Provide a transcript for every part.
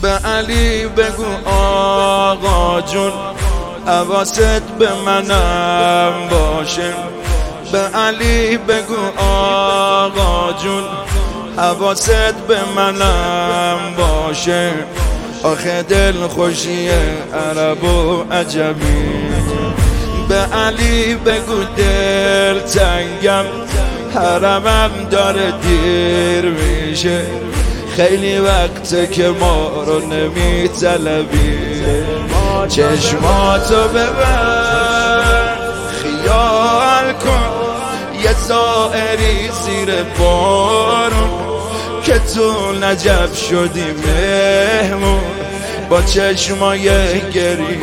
به علی بگو آقا جون حواست به منم باشه. به علی بگو آقا جون حواست به منم باشه. آخه دل خوشی عرب و عجمی. به علی بگو دل تنگم حرمم داره دیر میشه. خیلی وقته که ما رو نمی طلبی. چشماتو ببر خیال کن یه زائری زیر بارون که تو نجف شدی مهمون با چشمای گری.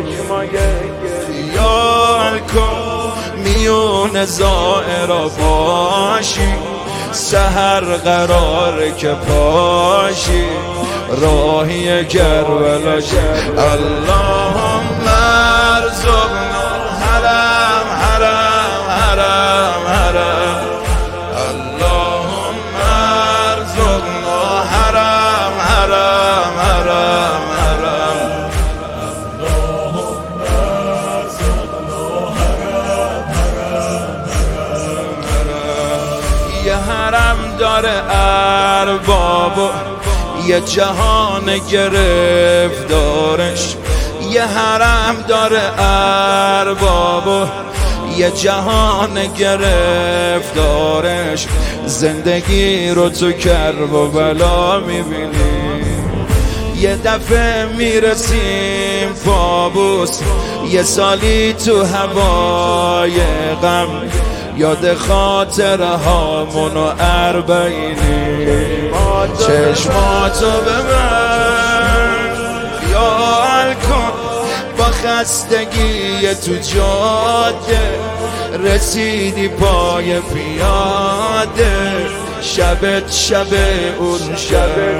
خیال کن میون زائرا باشی سحر قراره که پاشی راهی کربلا. اللهم ارزقنا حرم حرم حرم حرم. اللهم ارزقنا حرم حرم حرم حرم. اللهم ارزقنا حرم حرم حرم. یه حرم داره ارباب و یه جهان گرفتارش. یه حرم داره ارباب و یه جهان گرفتارش. زندگی رو تو کرب و بلا میبینی. یه دفعه میرسیم پابوس یه سالی تو هوای غم. یاد خاطره هامونو اربعینی. چشماتو ببر خیال کن با خستگی تو جاده رسیدی پای پیاده. شبت شب اون شب.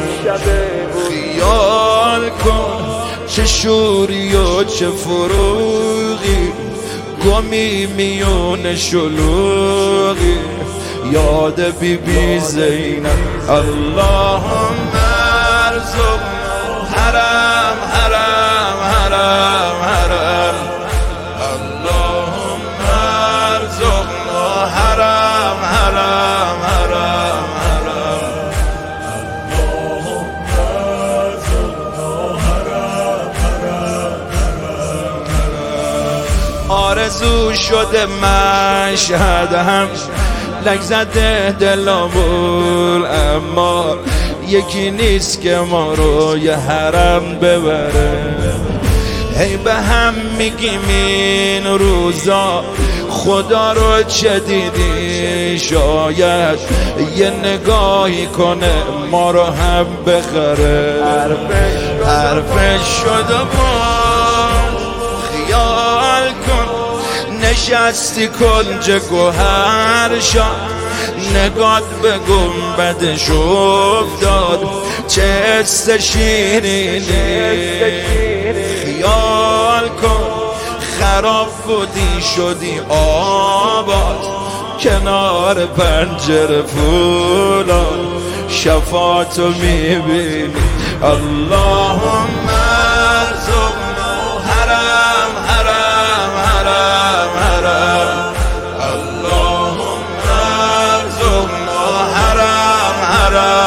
خیال کن چه شوری و چه فروغی گمی میون شلوغی. یاد بی بی زینب. اللهم ارزقنا حرم حرم حرم حرم. اللهم ارزقنا حرم حرم حرم حرم. اللهم ارزقنا حرم حرم حرم. آرزو شده مشهد هم لک زده دلامون اما یکی نیست که ما رو یه حرم ببره. هی به هم میگیم این روزا خدا رو چه دیدی شاید یه نگاهی کنه ما رو هم بخره. حرفش شده باز خیال کن نشستی کنج گوهر شد. نگات به گنبدش افتاد چه حس شیرینی. خیال کن خراب بودی شدی آباد کنار پنجره فولاد. شفاعتو میبینی. اللهم ارزقنا حرم حرم حرم حرم. اللهم ارزقنا حرم حرم